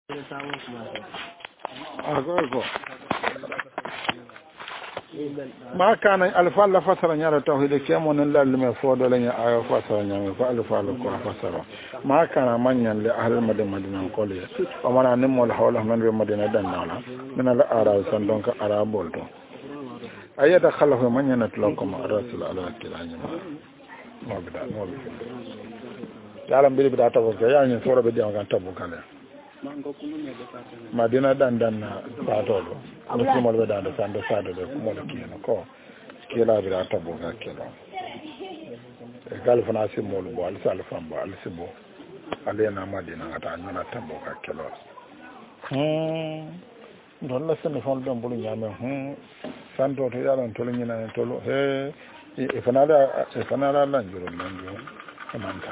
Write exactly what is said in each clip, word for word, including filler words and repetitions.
agorgo ma kana alfa la fasara nyara tawhid ke mon lal me fodo la nya ayo fasara nya ko alfa la ko fasara ma kana manyan li ahli madina madina ko le o mana ni mol hawla man be madina dan nala min al arab san donc arabol to ayata khalafu manyan atlakum rasul ala kilanya mo bida mo bi yalla mbiri bida tawo ke ya ni soro be diam kan tabu kala madina dan dan ba tolo ko mo be dan san do sado be mo le kino ko kila bira tabu ga kilo e gal fana si mo lu al sal fam ba al sibo alena madina ata nyana tabu ga kilo hmm don la sen fon don bulu nyame hmm san do to yalla to nyina to he e fana da e fana la lan juro lan juro amanta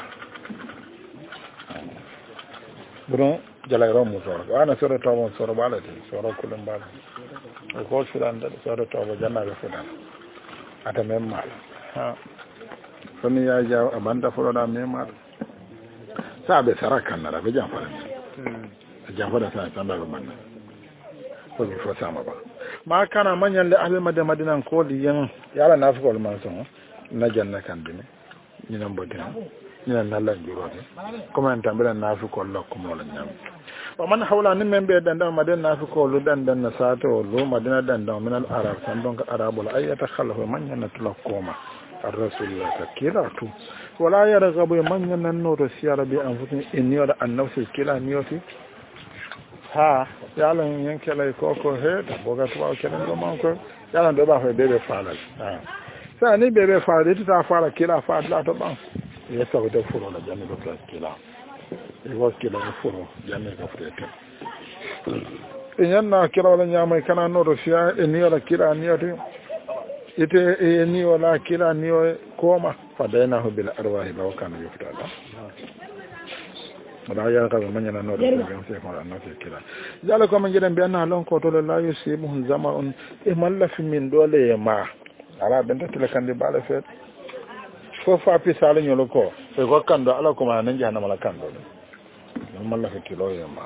bro jalay mu soro ana soro tawo soro balati soro kulum bal ko sudan da soro tawo jannabe fudan ata mem mal ha fami ya ja abanda foro da mem mal sabe sarakan na be jam fara hmm jam fara sa tanda ba man ko bi fo sama ba ma kana manyan da ahli madina ko liyan yala na fi ko man son na janna kan dine ni nan bodina ni nan Allah jurode kuma en tambira na fi ko lokko mo la nyam wa man hawla ni membe danda madina na fi ko lu danda na sato lu madina danda min al arab san donc arabul ayata khalahu man yana tulakoma ar rasulullah takira tu wala yarghabu man yana no to siyara bi anfusin inni wala annafsi kila niyoti ha yalla yen kala ko ko he ta boga to wa kala do man ko yalla do ba fe bebe fala ha sa ni bebe fala ti ta fala kila fa la to ban ya ta da furo la janne do kila e was kila furo janne do frete e yanna kila wala nyama kana no do fiya e ni wala kila ni yote ite e ni wala kila ni koma fa dayna bil arwahi ba kana yuftada mala ya ka man yana no da kan sai fara no sai kila jalo ko man gidan biyan lon ko to la yusibu zama'un e mallaf min dole ma ala benta tele kan de bala fet fo fa pi sala nyolo ko e ko kan do ala ko ma nan jahannama la kan do mallaf kilo ya ma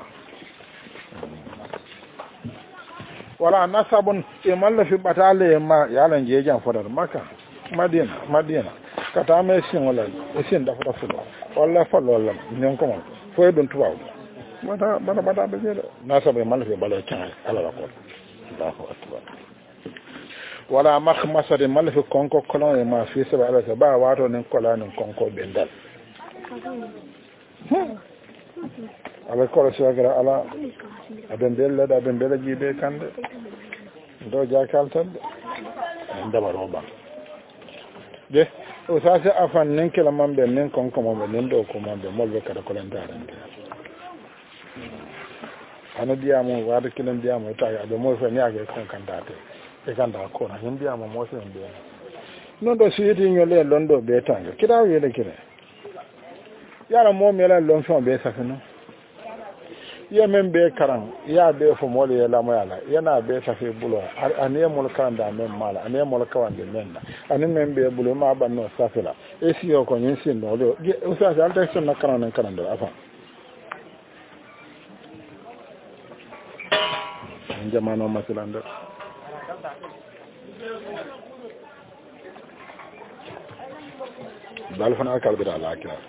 wala nasabun e mallaf batale ma yalan je jan fodar maka madina madina kata me sin wala e sin da fota fulo wala fa wala nyon ko foy don tuwaw mata mata mata be jere na sabe man fe balo tan ala la ko Allahu akbar wala makhmasa de mal fe konko kolon e ma fi sabe ala ba wato nin kolon konko bendal ala ko so gara ala aben bella da ben bella jibe kande do jakal tan ndaba roba de o sa se afan nin kala mambe nin konko mambe nin do ko mambe molbe kada ko len darande ana diamo wada kilen diamo ta ya be mo fe ni age kon kandate e kanda ko na hin diamo mo se mbe non do suyiti nyole londo be tanga kida yele kire yara mo mela lon fon be safino ya men be karan ya be fo mo le la mo yala yana be safi bulo ane mo kan da men mala ane mo ka wande men ane men be bulo ma ban no safila e si yo ko nyin sin no do o sa sa alta son na karan nan karan do afa jamano masilanda dal fana kal bida la akira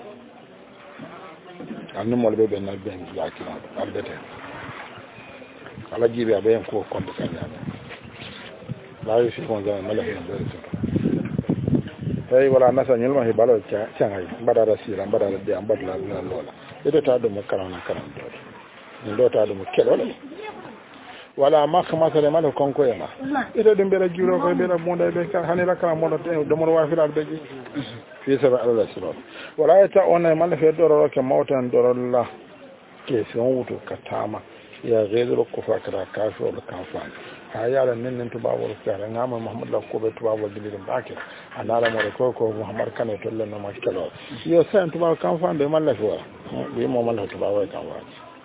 annu mo be ben na ben la akira albete ala jibe abe ko konde kanya la yi fi kon zama mala hen do tay wala nasa nyul ma he balo cha changai badara sira badara de ambadla na lola ede ta do makarana karan do ndo ta do mo kelo wala makka masale mala konko yema ito de mbera juro ko bera monda be ka hanira kala monda do mo wafira be ji fi saba ala sura wala ta ona mala fe doro ke mawtan doro la ke son wuto katama ya ghezro ko fakra kaso da kanfa hayala nin nin to bawo sara ngama muhammad la ko be to bawo dilin bakir anala mo ko ko muhammad kane to len no makelo yo san to bawo kanfa be mala fe be mo mala to bawo kanfa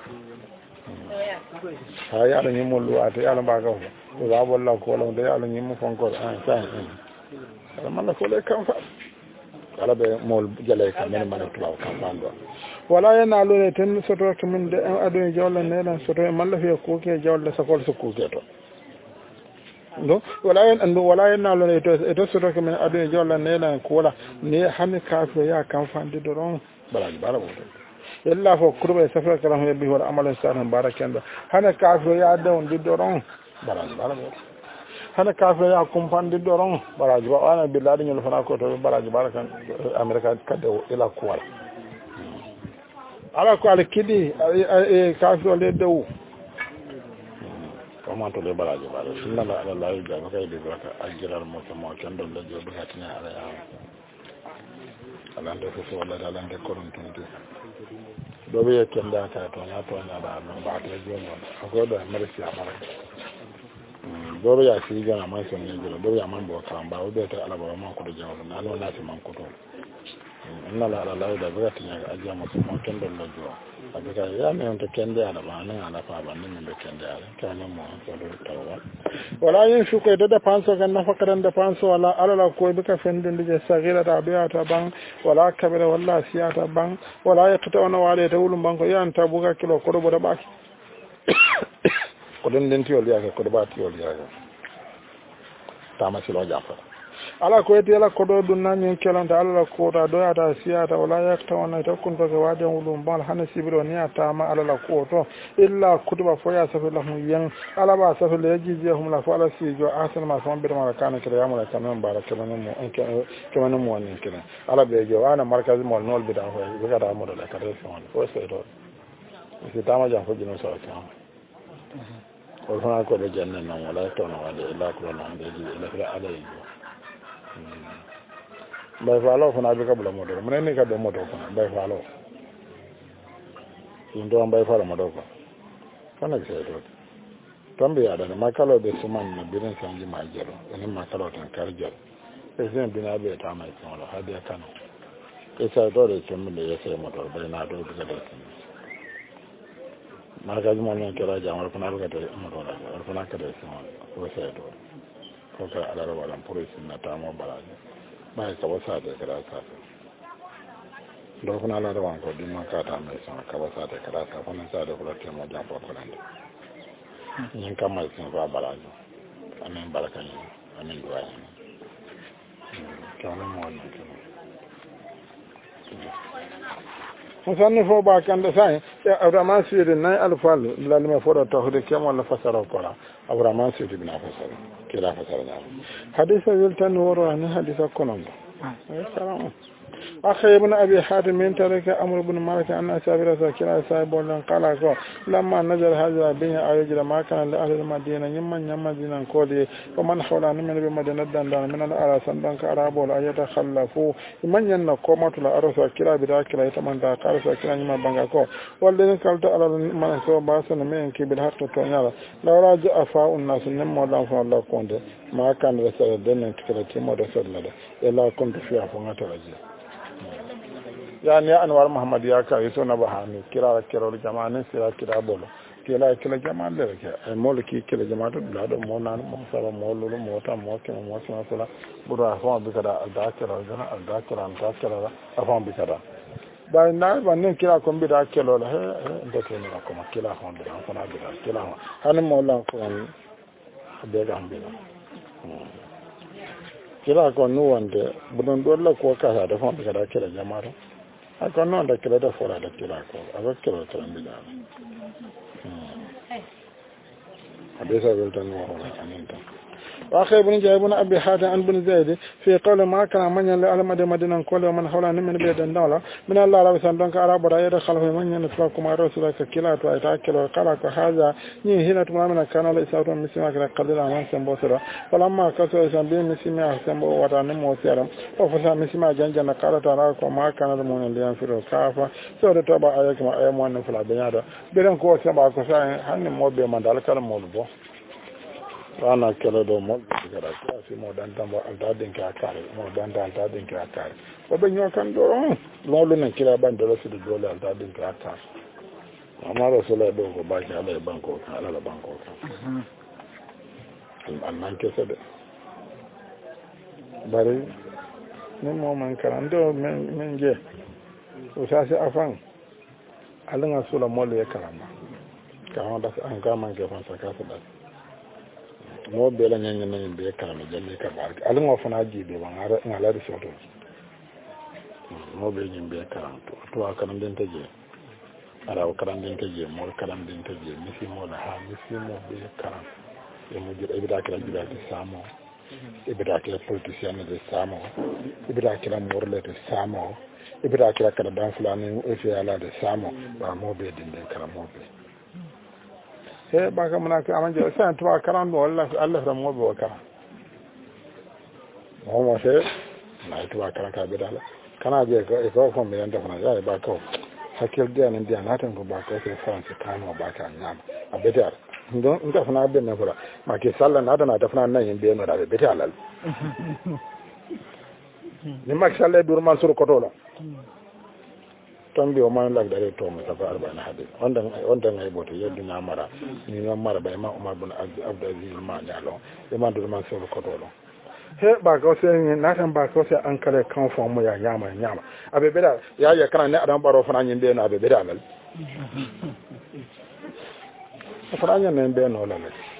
ha ya ni mo lu ate ya ba ko to ba bolla ko lo de ya ni mo fon ko an sa ala man ko le kan fa ala be mol jale ka men man tubaw kan bando wala yana lo ne tan soto to min de ado jawla ne lan soto man la fi ko ke jawla sa ko su ko ke to no wala yan ando wala yana lo ne to to soto to min ado jawla ne lan ko la ne han ka fe ya kan fande do ron bala bala bo illa fo kurbe safra karam be bi wala amalan sanan barakanda hana ka fe ya dawon di do ron bala bala bo hana kafe ya kumpandi doron baraji ba wana billahi nyol fana ko to baraji barakan america kadde ila kuwal ala ko ala kidi e kafe o le dew ko man to le baraji baraji sunna la ala la ja ko kay de baka ajral mo to mo kendo le jo baka tina ala ya ala ndo ko wala ala ndo ko ron tuntu do be kenda ta to na to na da no ba de jo mo ko do america amara doro ya fi gana man son ne jiro doro ya man bo kan ba obe ta alaba man ko do jawo na no na ti man ko to inna la la la da ga tinya ga ajiya mo mo ken do la jo abika ya me on to ken da ba nan ala fa ba nan be ken da ka nan mo ko do tawa wala yin shu ko da panso kan na fakaran da panso wala ala ko bika fendin da sagira da biya ta ban wala kabira wala siyata ban wala ya tuta wana wale ta wulun ban ko yan ta buga kilo ko do da ba ko den den tiol yaake ko ba tiol yaake tama silo jafa ala ko eti ala ko do dun nan kelanta ala ko ta do ata siyata wala yakta wana ta kun to ke waden wulum bal hana sibiro ni ata ma ala ko to illa kutuba fo ya safi lahum yan ala ba safi le jijihum la fa ala si jo asan ma son bir ma kana kala ya mala kana baraka man mo en ke man mo ni kala ala be jo ana markaz mo nol bi da ho be ga da mo da ka re son fo se do si tama jam fo jino so ta o fana ko de janna non wala to no wala ila ko non de ila fira alay bay falo fana be ka bula modo mun ne ka do modo ko bay falo ndo bay falo modo ko fana ke do tambe ya da makalo de suman na birin sanji ma jero ne makalo tan kar jero e sen bina be ta mai ko lo hadiya kanu e sa do de sumun de yese modo bay na do de de marka juma ne kira jamar kuna ruka da amaro da kuna kada su ko sai to ko ka ala rawa dan police na ta mo baraji ba ka wasa da kira sa do kuna ala rawa ko din ma ka ta mai sa ka wasa da kira sa kuna sa da kula ta mo jambo ko nan yin kan mai sun ba baraji amin barakan amin duwa ne kana mo ne musanni fo ba kan da sai abraman sirri nay alfal lalma fodo to de kem wala fasara ko la abraman sirri bina fasara kila fasara na hadisa yultan woro an hadisa konon assalamu akhi ibn abi hatim min taraka amr ibn malik an asabira sakira sai bolan qala ko lamma nazar hadha bin ayjira ma kana li ahli madina nyamman nyamman dinan ko de ko man hawla min bi madina dan dan min al ara sandan ka arabo la ayata khallafu man yanna ko matula arasa kira bi dakila ita man da karasa kira nyama banga ko wallen kalta ala man so basan men ki bil hatta to nyala lawra ja fa unnas nyammo dan fa Allah konde ma kan rasala den tikala timo da sallada ila kuntu fi afu ngata raji yani anwar muhammad ya ka yaso na bahani kira kira jama'a ne sira kira bolo kila kila jama'a da ke ai molki kila jama'a da da mo nan mo sara mo lulu mo ta mo ke mo sala sala bura fa bi kada da kira jana da kira da kira fa bi kada ba na ba ne kira ko bi da kilo la he da ke ne ko ma kila fa bi da ko na bi da kila han mo la ko be ga bi kila ko nu wande budon dolla ko ka da fa bi kada kila jama'a aka non da kila da fora da kila ko aba kila to mi da hadisa bil tan wa aninta واخي ابن جابر ابي حاتم عن بن زيد في قول ما كان من يعلم مدينه كل من حول من بيد الدوله من الله رب سان دونك عرب دا يد خلف من ينفق كما رسول الله كلا تو ايتاكل قال هذا ني هنا تمام كان لا يساوت مسما كلا قدر ما سن بوسرا فلما كسر سن بي مسما سن بو وتا نمو سيرم وفسا مسما جنجن قال تعالى كما كان من ليان في كافا سو تو با ايك ما اي مون فلا بيادا بيرن كو سبا كو سان حن مو بي من دال كلام مولبو wana kele do mo gara ko si mo dan tambo alta den ka kare mo dan dan alta den ka kare o be nyokan do lo lo ne kila ban do si do le alta den ka kare amaro sala do ko ba ka le banko ala la banko ka mhm an man ke sede bare min mo man karan do men men je o sa se afan alanga sula mole e karama ka on da an ka man ke fon sa ka sa da mo be la nyanya men be karama jalle ka bar alanga fana jibe ban ara ngala de soto mo be nyim be karam to to akaram den taje ara o karam den taje mo karam den taje misi mo la ha misi mo be karam e mo jira ibida kala jira de samo ibida kala politicien de samo ibida kala morle de samo ibida kala kala dan fulani e fi ala de samo ba mo be din den karam mo be e ba ka mana ka amanje sa to karam do Allah Allah ram mo be karam mo mo se na to karam ka be dala kana je ko e ko ko mi yanda fana ya ba ko hakil dia nan dia na tan ko ba ko se France kano ba ka nyam a betar ndo nda fana be na fara ma ke salla na da na da fana nan yin be no da be betar alal ni mak salla dur man sur ko tola tambi o man lag da to mo ta arba na hade onda onda ngai boto yeddi na mara ni na mara ba ma umar bin abdulaziz ma nyalo e man dur man sur ko tola he ba ko se na tan ba ko se an kale kan fo mo ya nyama nyama abe beda ya ya kana ne adam baro fana nyin be no abe beda lal fana nyin ne be no lal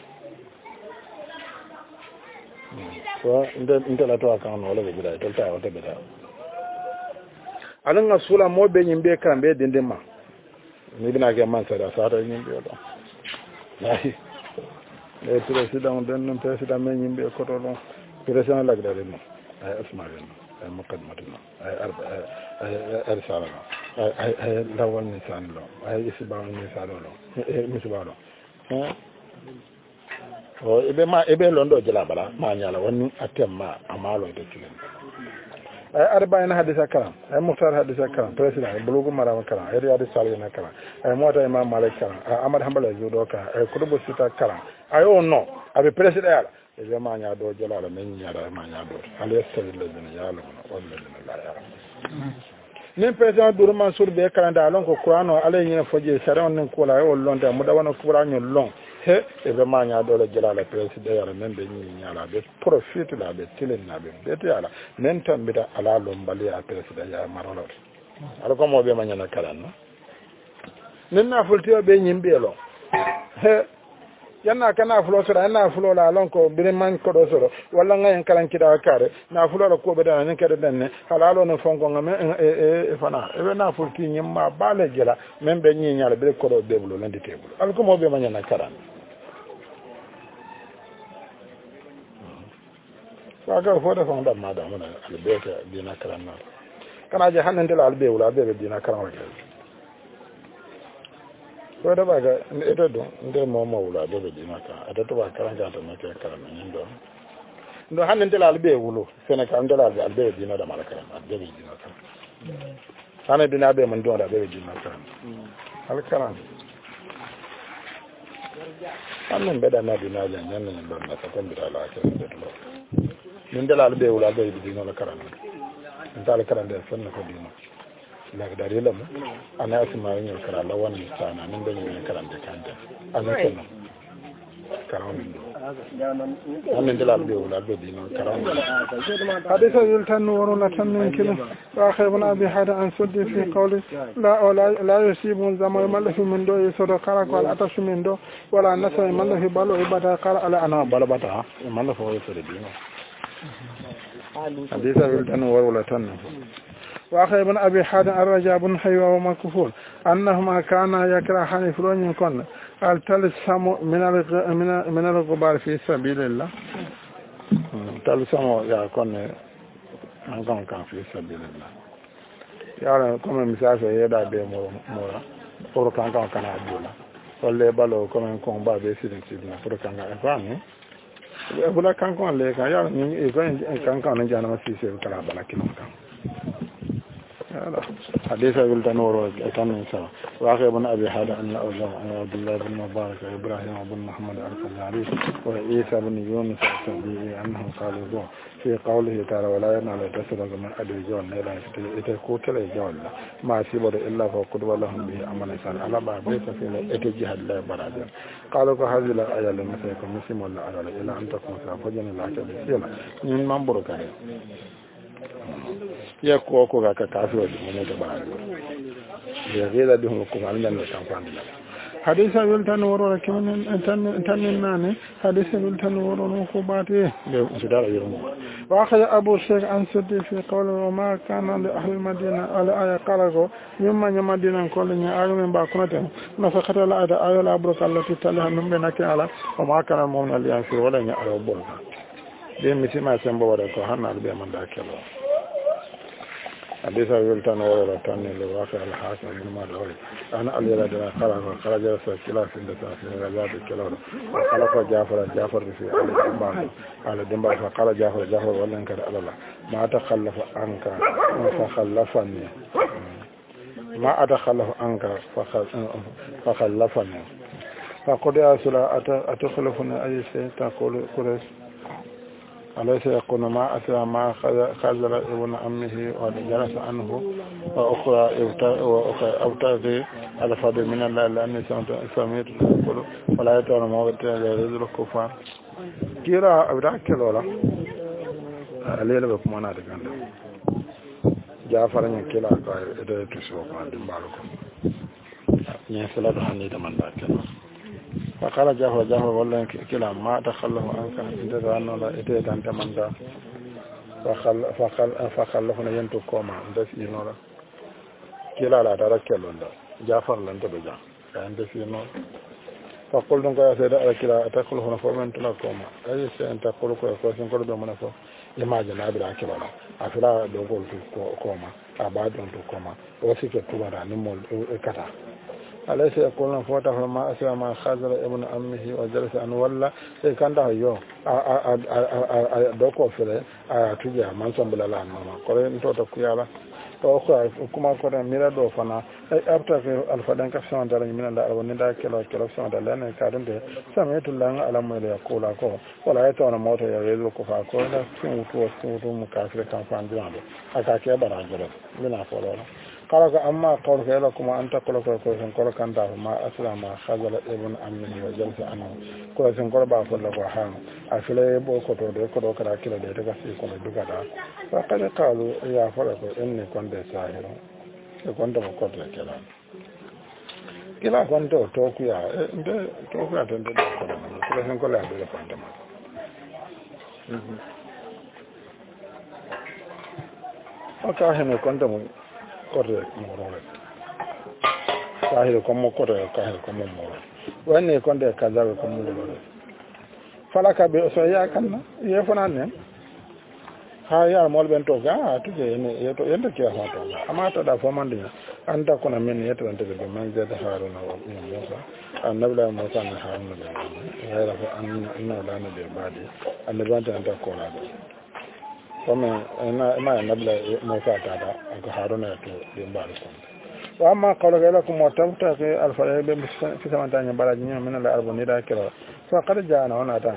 so inde inde la to kan no lal beda to ta o te beda alanga sula mo be nyin be kan be dinde ma ni bina ke man sa da sa ta nyin be do lahi e president den president men nyin be ko to do président lag dare no ay asmaare no ay muqaddimatu no ay arba ay arsala no ay ay lawal nisan lo ay isba nisan lo e misba lo eh o ebe ma ebe londo jela bala ma nyala wonni atemma amalo de kilen ay arba ina hadisa karam ay muhtar hadisa karam président ay bulugu marama karam ay riyadu salina karam ay mota imam malik karam ay amad hanbala judo karam ay kutubu sita karam ay o no abe président ala e ma nya do jalala men nya da ma nya do ale sallallahu alaihi wa sallam wallahi la ya nin président Dourou Mansour be kalanda alon ko Qur'ano ale yin foje sharon nin ko la yo londe mu da wana Qur'ano long he e be ma nya do la jalala président ya men be ni nya la be profite la be tilen na be be ala nen tan bi da ala lo mbali ya président ya marolo ala ko mo be ma nya na kalan nin na fultiyo be nyimbe lo he yanna kana fulo sura na fulo la lon ko birman ko do soro walla ngay kalan kida kare na fulo la ko be dana ni kede den ne halalo no fonko ngame e e fana e be na fulti nyimma bale jela men be nyi nyala be ko do bebulo landi tebulo al ko mo be manya na karan saka fo da fonda madam na al be ka dina karan na kana je hanen de la al be wala be be dina karan wa ko da ba ga ita don inda mo mawula da be maka ada to ba karanga ta maka karama nin do ndo hannen de la albe wulo sene ka ndala albe albe dina da malaka albe be dina ka hanen dina be mun don da be dina ka alkaram hannen be da na dina ja nan nan don na ta kon bi da la ka da to nin de la albe wulo albe dina la karama ndal karande sanna ko dina daga dare lamu ana asma yin kara lawan sana nan da yin karanta kanta ana kenan karam amin dalal be wala be dino karam hadisa yultan wa la tamin kila wa khaybuna bi hada an suddi fi qawli la la la yusibu zaman man lahu min do yusra qara qal atashu min do wala nasa man lahu balu ibada qala ala ana balabata man lahu yusra dino hadisa yultan wa la tamin وأخي بن أبي حاتم الرجاء بن حيوة ومكفول أنهما كانا يكرهان فلون يكون التلسم من من من الغبار في سبيل الله تلسم يكون أنكم كان في سبيل الله يعني كم مثال يدا بمورا pour kan kan kana dola wala balo comme kon ba be sidin sidin pour kan ga fami e bula kan kon le kan ya ni e kan kan na jana ma si se kala bala kinon kan حديث أبي الدنور كان من سوا وأخي ابن أبي حاتم أن عبد الله بن مبارك إبراهيم بن محمد الفزاري وعيسى بن يونس السبيعي أنهم قالوا في قوله تعالى ولا ينال تسرق من أدري جون لا يتكوتل جون ما سيبر إلا فقد ولهم به عمل سان على بعض ليس في اتجاه الله برادر قالوا هذه الآية لمسيكم مسلم ولا أرى إلا أن تكون سافجن لا تبسيلا من منبر كريم ya ko ko ga ka kafiro di mun ta ba ya reda di ko an dan da tamfani hadisa wil tan woro kemen tan tan nane hadisa wil tan woro no ko bate le sudara yirmo wa akhadha abu shaykh an suddi fi qawli wa ma kana li ahli madina ala aya qalago mimma madina ko le nya ayu men ba kunata na fa khata la ada ayu la abruka allati talaha min benaki ala wa ma kana mu'min al yasir wala nya ala bon de mitima sembo wada ko hanna be man da kelo حديث يلتن ولا تاني لواقع الحاكم من ما دوري أنا ألي رجلا خلق خرج رسول كلا في الدساس من رجال الكلام وخلق جعفر جعفر في على الدنبا على الدنبا فقال جعفر جعفر ولا إنكر على الله ما تخلف عنك فخلفني ما أتخلف عنك فخلفني فقد أسلا أتخلفني أي شيء تقول قريش أليس يكون ما أتى ما خزر ابن أمه وجلس عنه وأخرى أبتغي الفضل من الله لأني سميت يقول ولا يتعلم موت يريد الكفار كيرا أبدا كيلولا الليلة بكم أنا أتكلم جعفر ينكلا قائل إذا تسوق عن دمباركم ينسلا بحني تمن ذاك فقال جعفر جعفر والله كلا ما تخلف عنك إذا ظنوا لا إذا أنت من ذا فخل فخل فخلفنا ينتو كوما ده في نورا كلا لا ترى كلا جعفر لن تبجع عند في نور فقلت لك يا سيدي كلا أتخلفنا فمن تلا كوما أي شيء أنت تقول كويس كويس كل دوم نفسه لما جنا بلا كلا أفلا دوغول كوما أباد أنتو كوما وسيك تبارا نمول كذا أليس يقولون فوته ما أسوى ما خازر ابن أمه وجلس أن ولا كان ده يوم دوكو فيه تجاه من سنبلا لان ماما قرين توتا كيالا وأخرى كما قرين ميرا دو فنا أبتغي الفدان كفسان دارين من الله وندا كلا كلا فسان دارين كارن ده سمعت الله على ما يقول أكو ولا يتوانا موت يريد كفا أكو لا سموتو سموتو مكافر كان فان جرانده أكاكي برانجره من أفضل قالك أما قولك لكم أنت قولك كويسن قولك أنت ما أسلم ما خزل ابن أمه وجلس عنه كويسن قول بأفضل لك وحام أفلا يبو كتو دي كتو كرا كلا دي تكسي كلا دكتا فقد قالوا يا فرق إني كنت ساهر كنت مكتو كلا كلا كنت توقيا توقيا تنتو كلا كويسن قول أبو كنت ما وكاهن كنت kote morore kahire komo kote kahire komo morore wani konde kazabe komo morore falaka be so ya kanna ye fana ne ha ya mol ben to ga tuje ne yeto yenda ke ha to amma to da fomande anda kona men yeto ante be man zata haruna wa musa annabi la musa na haruna be ya ra fa anna la na be badi annabi anta anta kona comme ina ina nabla musa tada ko haruna to be mbal ko wa amma qala lakum wa tabtaqi al fa'il bi fi samantanya baraji min min al arbu nida kira fa qad jaana wana tan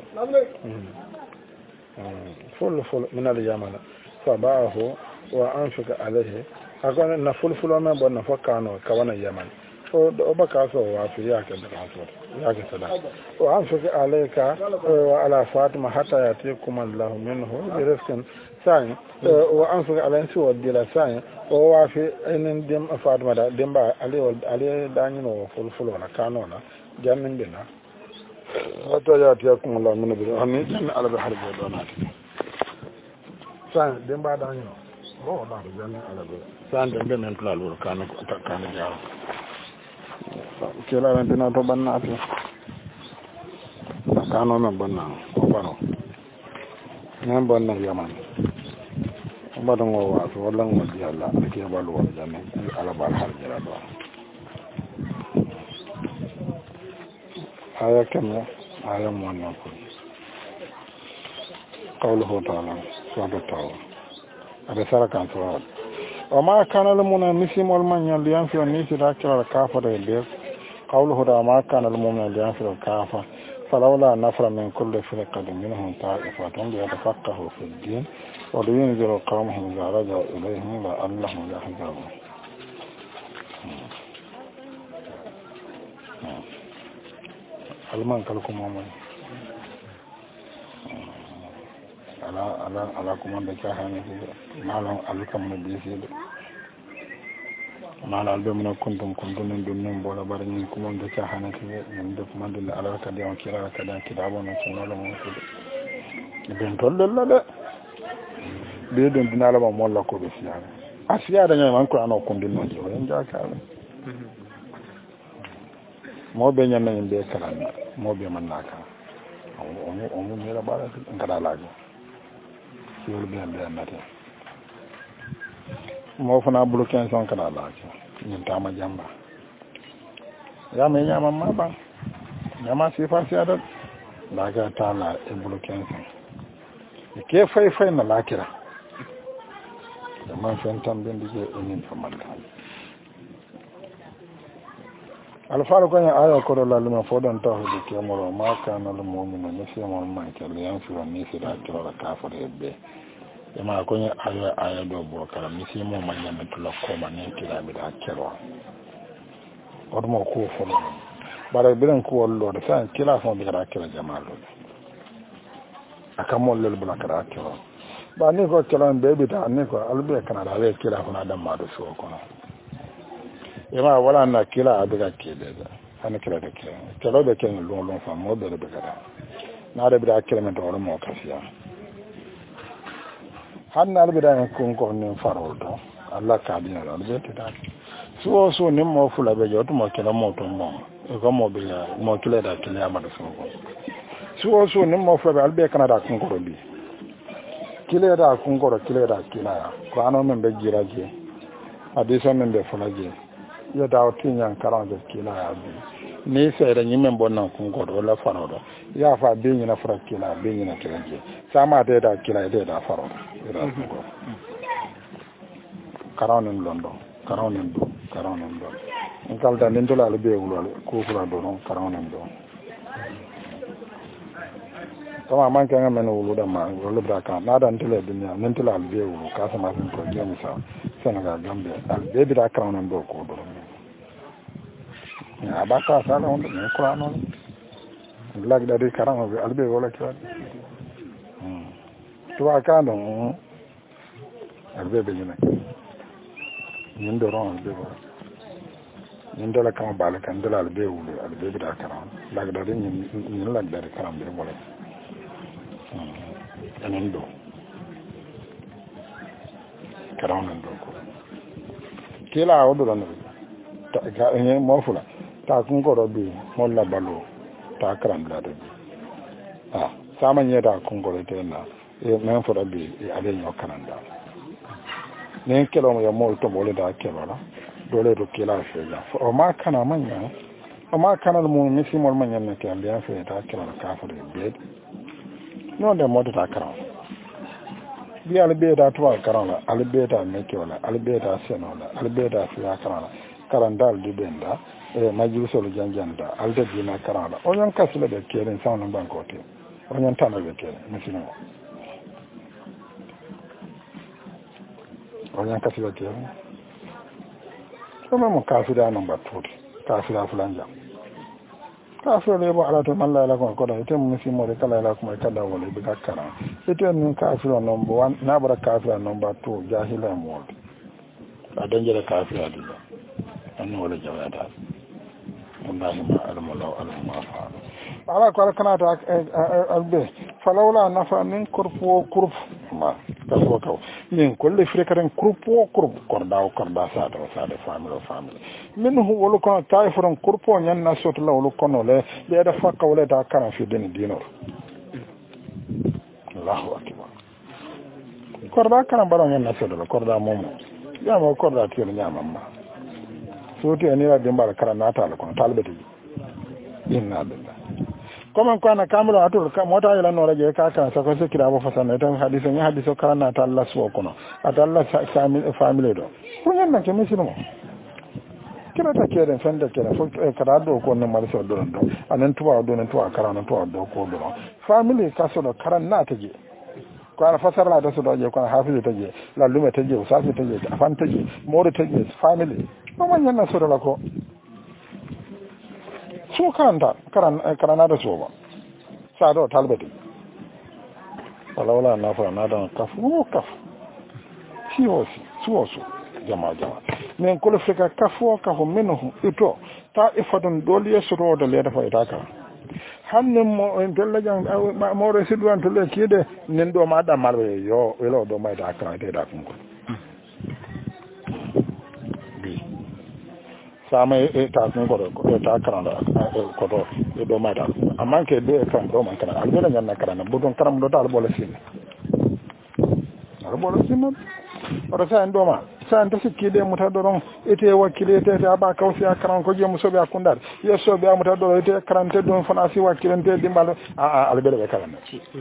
ful ful min al yamana fa ba'ahu wa anfaka alayhi akon na ful ful ma bonna fakano kawana yaman o baka so wa fi yake da so yake sada wa anfaka alayka wa ala fatima hatta yatikum allah minhu bi rizqin sai wa anfaka alayhi wa dila sai o wa fi enen dem fatima da demba ali ali danino ful ful na kanona jamin dina hatta yatikum allah minhu bi amin janna ala bi harbi donati sai demba danino bo ba janna ala bi sai dembe men plalo kanu kanu jaw kela ran dina to banna ati kano men banna o baro men banna yaman o bado ngo wa so wala ngo di Allah ke balu wala janne ala bal har jara do aya kemya aya mo non ko qawluhu ta'ala sura taw ada sarakan sura وما كان المؤمن مسلم والمن ينفع الناس ذاكر الكافر يدير قوله ما كان المؤمن ينفع الكافر فلولا نفر من كل فرقة منهم طائفة ليتفقهوا في الدين ولينذروا قومهم إذا رجعوا إليهم لعلهم يحذرون المن كلكم مؤمن ala ala ala commande cahanete malon alkam no biside mala albe mun kuntum kuntum dun nin bola bar ni commande cahanete min def mandil ala kadi on kira kadi kidabo no sunno mo ko ben tollel de be don dinala mo molla ko be siya asiya da nyama ko ano kundin no jo en jakala mo be nyanna be kalanda mo be man naka on on mo mera bara ngada lajo siwol be be nate mo fana bulu ken son kala lajo ñin tama jamba ya me nyama maba nyama sifa siya da laga tala e bulu ken son ke fay fay na lakira da man fen tan ben dige enin famalka alfaru ko ya aya ko la luma fodon tawhid ke moro ma kana al mu'minu nisiyamul mankal yanfiru nisira kira kafir be e ma ko ya aya aya do bo kala nisiyamo man nyame tula ko man ne kira bi da kero odmo ko folo bare biran ko wallo da san kila fon bi da kira jama'lo akamol lel bula kara kero ba ni ko kero be bi da ni ko albe kana da we kila fon adam ma do so ko yama wala na kila abiga kele da ana kila da kila kila da kila lon lon fa mo da da kada na da bida kila men to mo kasiya hanna da bida ko ko ne farol to Allah ka dina da be ta so so ne mo fula be joto mo kila mo to mo e ko mo be mo kila da kila ma da so ko so so ne mo fula be albe kana da kun ko bi kila da kun ko kila da kila ko ano men be jiraje adisa men be fula je ya dawo tinyan karan da kila ya bi ni sai da yimen bonnan kun godo wala farodo ya fa be ni na fara kila be ni na kiranje sama da da kila da da farodo ira ko karanin londo karanin do karanin do in kal da nin dola be wulol ko fura do non karanin do tama man kan men wulu da ma wulu da kan na da ntele dunya nin dola be wulu ka sama fin ko jemi sa Senegal Gambia al be bi da karanin do ko do ya baka sala on ne qur'ano lag da di karamo be albe wala kiwa hmm to aka no albe be ne nin do ron albe wala nin do la kam bala kan dala albe wulu albe bi da karam lag da di nin lag da di karam be wala hmm anen do karam nan do ko kila o do no ta ga ne mo fula ta kun goro bi molla balo ta karam da da ah sama nye da kun goro te na e men fo da bi e ale nyo kananda ne kelo mo ya mo to bole da kelo la dole do kila fe ya o ma kana manya o ma kana mo mi si mo manya ne ke ambiya fe ta kelo ka fo de be no de mo ta karam bi albe da to karam la albe da me ke wala albe da seno la albe da fi karam la karandal di benda e majliso lo janjanda alda dina karala onyan kasle be keren sawno bankote onyan tanabe keren misino onyan kasle keren sama mo kafira no batudi kafira fulanja kafira le bo ala to malla la ko ko da ite misimo de kala la ko ma kada wala be kakkara ite nun kafira number one na bara kafira number two jahila mo adanjere kafira dilla anno wala jawada wallahi ma almalaw alma fa ala ko kana ta albe falawla nafa min kurpo kurp ma taso taw min kulli frikaren kurpo kurp korda korda sa ta sa de family family minhu wala ko tayfuran kurpo nyan na soto la wala kono le be da fakka wala da kana fi din dinor Allahu akbar korda kana baro nyan na soto la korda momo ya mo korda tiyo nyama ma soti anira dembal karanata la kono talbeti inna billahi comme ko na kamro atul ka mota yala no raje ka ka sa ko se kira bo fasana tan hadise ni hadiso karanata Allah so kono atalla family family do ko nyanna ke misino kira ta kere fende kere fo kada do ko no mari so do do anan tuwa do nan tuwa karana tuwa do ko do family ka so do karanata je ko ana fasara da so do je ko hafizu taje la lume taje usafi taje afan taje mori taje family ko man yana so da ko so kanta karan karana da so ba sa do talbati wala wala nafa na dan kafu kafu siyosi siyoso jama jama men ko le fika kafu kafu minhu ito ta ifatun dole yesoro da le dafa ita ka hanne mo en tolla jang mo re sidwan tolle kide nen do ma da marbe yo welo do ma da ka te da kunko bi sama e ta kunko ko ta karanda ko do e do ma da amma ke do e kan do man kana albe na na karana budon karam do ta albo la sin albo la sin ora sa ndo ma sa ndo sikide muta doron ite wakile ite ta ba kawsi akaran ko jemu sobe akundar yeso be muta doron ite karante don fana si wakilente dimbal a a albele be kalana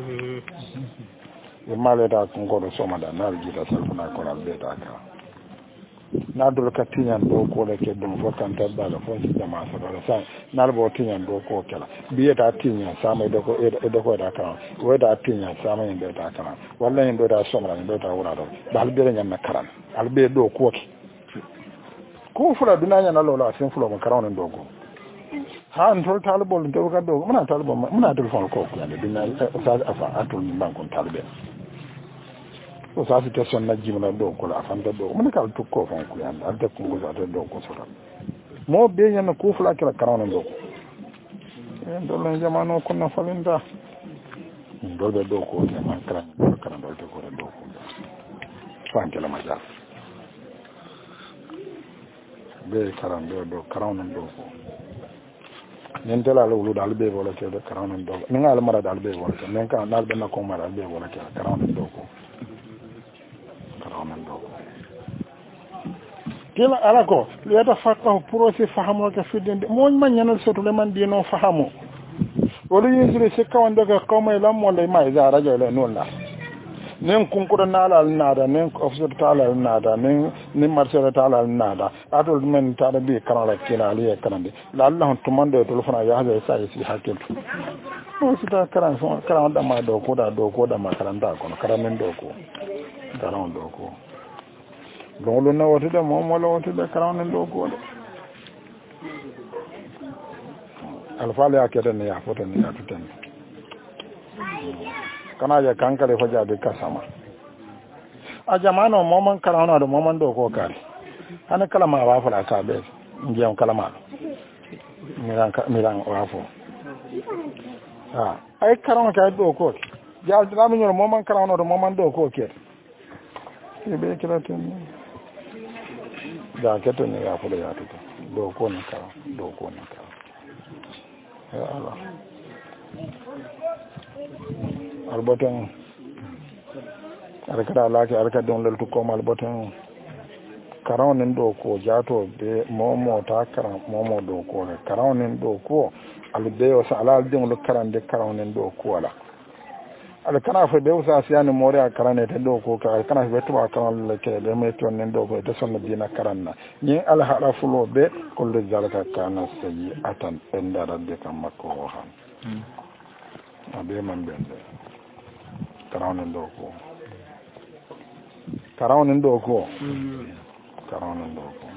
e male da ko do soma da na jita salfuna ko albe ta ka na do ka tinyan do ko le ke dum fo kan tabba da fo si jama sa do sa na bo tinyan do ko kala biye ta tinyan sama do ko e do ko da kan wo da tinyan sama en do ta kan wallahi do da soma do ta wura do da albele nyan na karan albe do ko ko fula dunanya na lola sin fula mun karawon dogo ha an tol talibol do ga dogo muna talibol muna telefon ko ko ne dinna sa afa atul min ban kon talibe o sa si tesson na jimna do ko la fan do mun ka to ko fon ko yan adda ko go za do ko so mo be nyana ko fula kala karawon dogo en do la jamano ko na falinda do be do ko ne man karan karan do ko do ko fan kala majal be karan do do karan do ko nen tela lo lu dal be wala ke do karan do ni ngal mara dal be wala nen ka dal be na ko mara be wala ke karan do ko karan do kila ala ko leta fakka pro se fahamo ka fidende mo man nyanal soto le man dino fahamo wala yesire se kawande ka kawmay lam wala may za radio le non la nen kunkuɗo naalal naada nen officer taalal naada nen nin marchére taalal naada atol men taɗa mbi kanala kilaali e kanande la allah hon tumande tol fana yahde sa si hakkiltu o sita karan karan ɗamma ɗo koɗa ɗo ko ɗamma karanta kono karan men ɗo ko karan ɗo ko donc lu nawotude moom wala wotude karan nen ɗo ko ɗe alfaale yakketen ne yafoten ne yatuten kana je kankare fo jabe kasama a jamano moman karano do moman do ko kare ana kalama wa fala sabe ngiyam kalama miran miran wa fo ah ay karano ka do ko jal dama nyoro moman karano do moman do ko ke e be kiraten da keto ne ya fo ya to do ko ne ka do ko ne ka ya Allah alboten arkata laki arkata don leltu koma alboten karawnin do ko jato be momo ta karam momo do ko ne karawnin do ko albe o sa alal din lu karande karawnin do ko wala al kana fa be usa siyani mori akarane te do ko ka kana be to akaran le ke be me to nen do ko te sonna dina karanna ni al hada fulo be ko le zalaka kana sayi atan enda rabbe kam makko han abe man bende karawnen do ko karawnen do ko karawnen do ko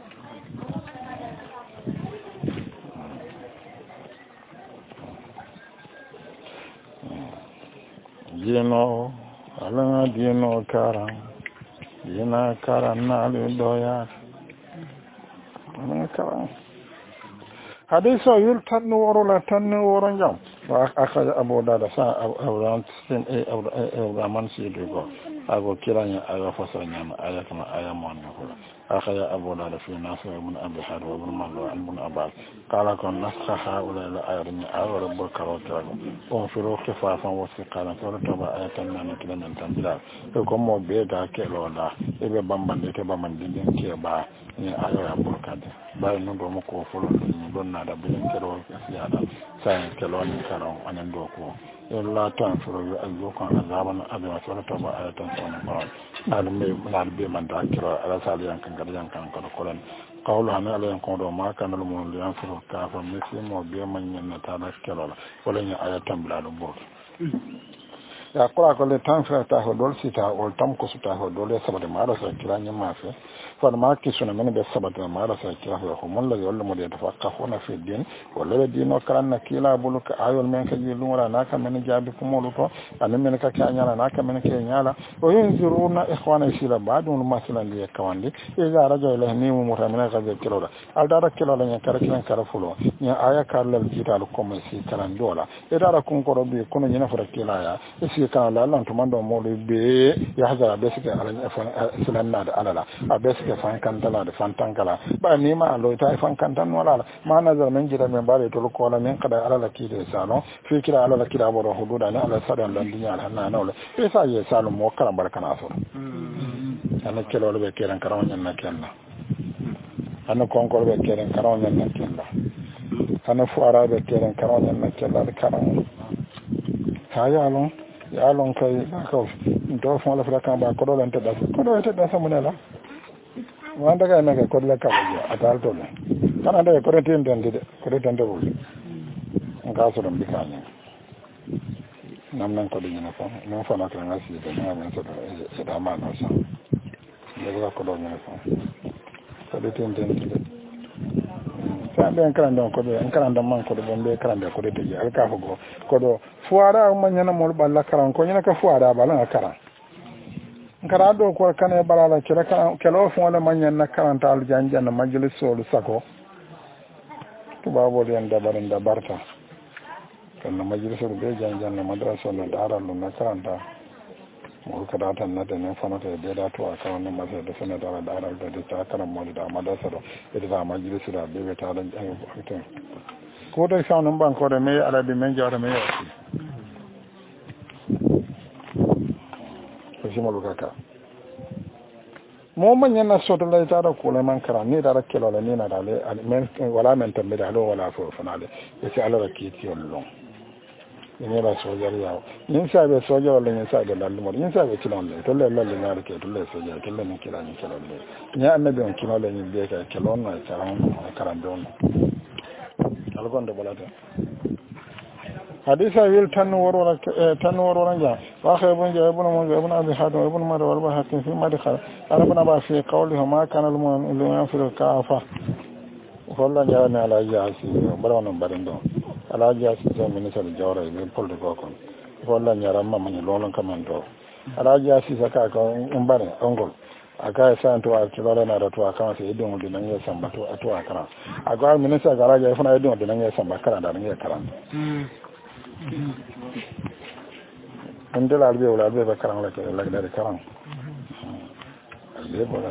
dino ala dino karam dina karam na le doya ana karam hadisa yul tan woro la tan woro jam wa akaja abu dada sa abrant sin e abraman si de go ago kiranya aya fasanya ma aya kama aya mon ko akaja abu dada fi nasu ibn abi had wa ibn malwa ibn abbas qala kon nasakha wala la ayrin awra bul karota on firo khifafan wa siqala to to ba ayatan nan kilan tan bila to ko mo be ga ke lola e be bambande ke bambande den ke ba ni aya bul kada ba no do mo ko folo don na da bin kero ya da sai kelo ni karo anan do ko illa tan furo yu ayo kan azaban abin wato ta ba ayatan sunan ba alme albe man da kiro ala sali yan kan garjan kan ko kolan qawlu hana ala yan ko do ma kan lu mon yan furo ka fa misi mo be man yan ta da kelo wala ni ayatan bila do bo ya kura ko le tan fra ta ho dol sita o tam ko suta ho dol ya sabata ma rasa kira nyi ma fe fa ma ki suna men be sabata ma rasa kira ho mon la yollo mo de fa ka hona fi din wala be dino karan na kila bulu ka ayol men ka ji lumara na ka men jabi ko mo to an men ka ka nyala na ka men ke nyala o yunzuruna ikhwana sila badun masalan li kawandi e ga rajo la ni mo mota men ka je kilo da al dara kilo la nya kara kilan kara fulo nya aya karlal jital ko men si karan dola e dara kun ko be kono nyina fara kila ya isi kan la lan to mando mo be ya hazara be sike ala silan na da alala a be sike fan kan dala da fan tankala ba ni ma lo ta fan kan tan wala ma nazar men jira men bare to ko la men kada alala ki de sano fi kira alala kira boro hududa na ala sadan lan dinya ala na no e sa ye salo mo kala barkana so ana kelo be kiran karaw nyen na kenna ana konkol be kiran karaw nyen na kenna ana fuara be kiran karaw nyen na kenna de karaw ha ya lon ya lon kay ko do fon la fra kan ba ko do lan tedda ko do tedda samunela wanda ga na ko la ka ba atal to kana da ko tin den de ko den de wul nga so dum bikanya nam nan ko dinga fa non fa na kan asi de na men so do da ma no sa de ko do na fa ko de tin den de sa be kan don ko be kan don man ko do bombe kan de ko de de al ka go ko do fuara ma nyana mol balla karan ko nyana ka fuara bala karan ngara do ko kan e balala kira kan kelo fon la man nyana karanta al janja na majlis solu sako to babo den da barin da barta kan na majlis solu be janja na madrasa na daral na karanta mo ka da tan na da ne fana ta be da to aka wannan masa da sana da daral da ta karan mo da madrasa do da majlis da be ta dan an ko da shanun ban ko da me ala bi men jawra me yasi ko shi mo kaka mo man yana so da lai ta da ko man kara ne da rakelo la ne na da le men wala men tambe da lo wala fo fanale yace ala rakiti yollo ne ba so jari yawo yin sa be so jari yin sa be lalle mo yin sa be kilon le to le lalle na da ke to le so jari kille ne kila ni kilon le nya annabi on kilon le ni be ka kilon na taran karan don algonde bolata hadisa wil tan worora tan worora ja wa khaybun ja ibn mun ibn abi hadim ibn mar wal bahakim fi madkhal arabna ba fi qawlihi ma kana al mu'min yanfiru kafa walla ja na ala jasi barawon barindo ala jasi jo minister jawra be poldo kokon walla nyara mamma ni lolon kamando ala jasi saka ko umbare ongol aka san to a kibala na da to aka sai idon da nan ya samba to a to aka aga minisa garaja ifuna idon da nan ya samba kara da nan ya kara ndela albe wala albe ba karan la ke la da karan albe bola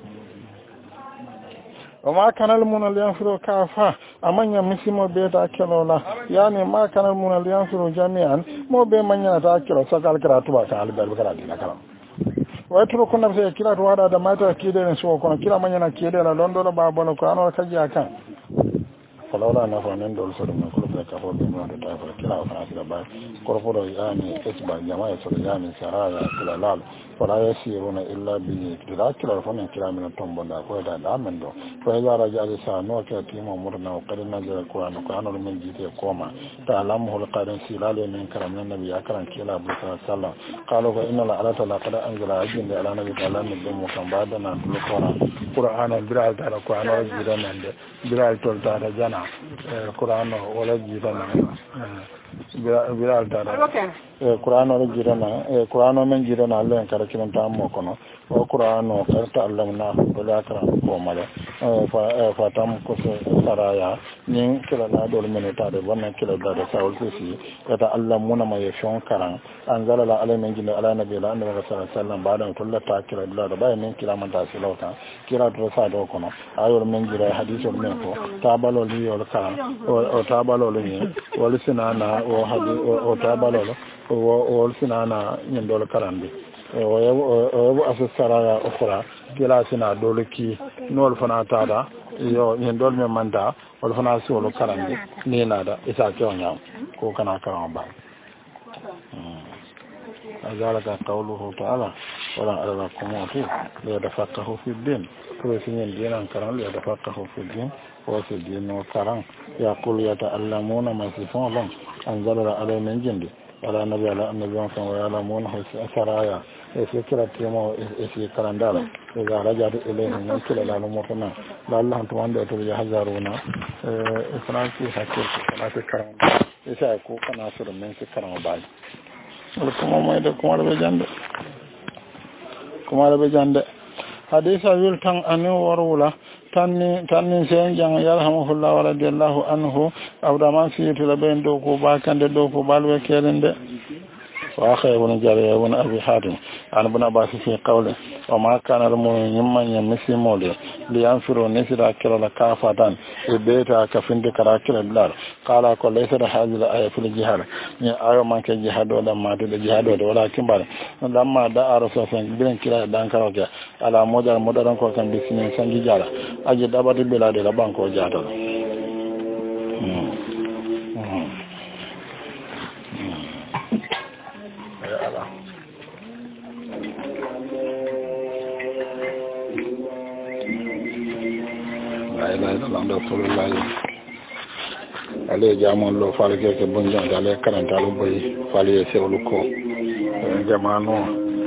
o ma kanal munal yanfuro kafa amanya misimo be ta kelola yani ma kanal munal yanfuro jami'an mo be manya ta kelo sakal karatu ba ka albe ba kara da karan waytoro ko nafse kila to wada da mata kide ne so ko kila manyana kide la londo lo ba bono ko anor kaji akan falawla na fa nan dol so dum ko be ka ho be no ta fa kila fa asira ba ko ko do yani isba jama'a so yani saraya kila lal fala yasiruna illa bi kila fa nan kila min tombo da ko da da men do fa ya raja sa no ka ti mo murna o qad nazara qur'an ko anor men jite koma ta alamu al qadan silale min karam nabi akran kila bu sallallahu قالوا فإن الله على لقد أنزل عجل على نبي تعالى من دم وكان بعدنا القرآن قرآن برال تعالى قرآن وجدنا برال تعالى جنا قرآن ولا جدنا برال تعالى قرآن ولا جدنا قرآن من جدنا الله كركنا تامو كنا وقرآن وقرت علمنا ولا كرام كومله فتام كوس سرايا نين كلا دول من تعالى وانا كلا دار ساول كسي يتعلمون ما يشون كرام أنزل الله عليه من جل على نبي الله النبي صلى الله عليه وسلم بعد أن تلا تأكل الله ربنا من كلا من تأسلوتا كلا ترسا دوكنا أيور من جل حديث من فو تابلو لي ولا كلام أو تابلو لي ولا سنانا أو حديث أو تابلو ولا سنانا يندول كلام بي ويبو أسسرا أخرى كلا سنا دولكي نول فنا تادا yo yendol me manda wala fana solo karande ni nada isa kyonya ko kana karamba أجعلك قوله تعالى ولا أرى كموتي ليتفقهوا في الدين كويسين الدين أنكرا ليتفقهوا في الدين وفي الدين وكرا يقول يتألمون ما سيفون لهم أنزل عليه من جندي wala nabi ala annabi on kan wala mon ho saraya e se kila temo e se karandala e ga rajatu ilayhi non kila la no motana la Allah to wanda to ya hazaruna e franci hakki kana te karanda e sai ko kana sura men se karama bal wala kuma mai da kuma da jande kuma da jande hadisa wil tan anu warula tanni tanni sen jang yarhamuhullah wa radiyallahu anhu abdama siyatu laben do ko bakande do ko balwe kelende wa khayrun jariya ibn abi hatim an ibn abbas fi qawli wa ma kana al-mu'min mimman yamsimu li yanfiru nisra kala kafatan e beta ka finde kara kala lar qala ko laysa hadhihi al-aya fil jihad ni ayo man ke jihad wala ma de jihad wala kimbal lamma da arafa san bin kira dan karoke ala modar modaran ko kan bisini sangi jara aje dabati bilade la banko jata ale jamon lo fal ke ke bonjon dale karanta lo boy fal ye sewlu ko jamano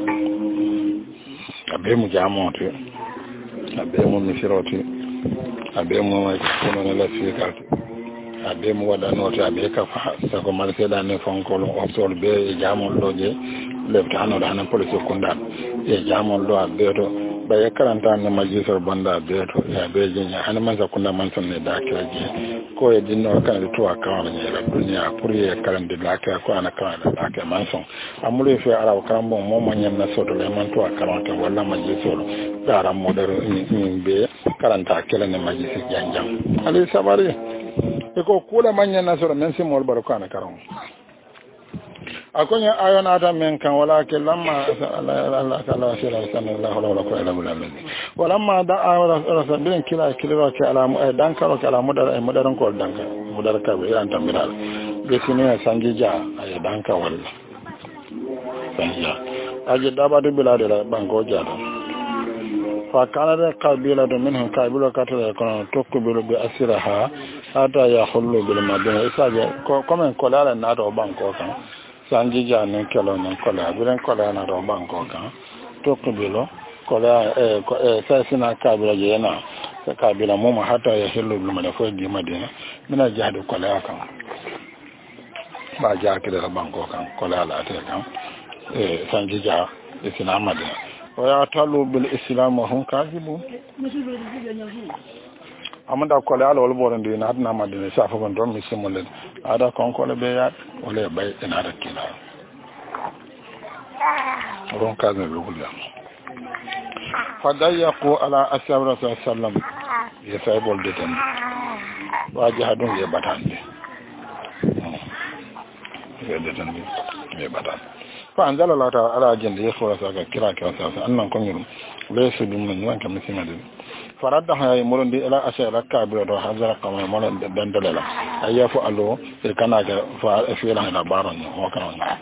abe mu jamon te abe mu misiroti abe mu ma kono la fikati abe mu wada noti abe ka fa sa ko mal seda ne fonkolo o sol be jamon lo je le tano dana police kunda e jamon lo abe to baye karanta ne majisor banda be to ya be jinya an man sa kunda man son ne da kiraje ko e dinno kan to akawon ne la duniya pour ye karande la ka ko ana kan da ka man son amule fe ara kan bon mo mo nyam na soto le man to akawon ta wala majisor da ram modaro ni be karanta kala ne majisi janjam ali sabari e ko kula manya na soro men si mol baro kana karon akonya ayona ta men kan wala ke lamma Allah ta'ala sira sallallahu alaihi wa sallam wala ma da awara rasulun kila kila ke alamu ay dan karo ke alamu da ay mudaran ko dan ka mudar ka be ran tambiral be tini sangi ja ay dan ka wala sanja aje daba de bilade la banko jada fa kana da qabila da minhum qabila katala kono tokku bilo be asiraha ata ya khullu bil madina isaje ko komen ko la na do banko kan sanji jani kelo nan kola biren kola na do banko kan to kubilo kola e e sasina kabila jena sa kabila mu ma hata ya hillu bil madafo di madina mina jahdu kola kan ba ja kida banko kan kola la ta kan e sanji ja isina madina wa ya talu bil islam hum kazibu amanda kola ala wol boron di na na madina sa fa ban don mi simulen ada kon kola be ya wala bay ina da kila ron ka ne lugula fadayaqu ala ashabi rasul sallam ya say bol de tan wa jahadun ye batande ye de tan ye batan fa anzala la ta ala jinde yefora sa ka kira kira sa annan kon yum lesu dum non wanka misima de faradda hay morondi ila asara kabira do hazara kama moron dandalela ayafu allo e kana ga fa fi la na baron o kana na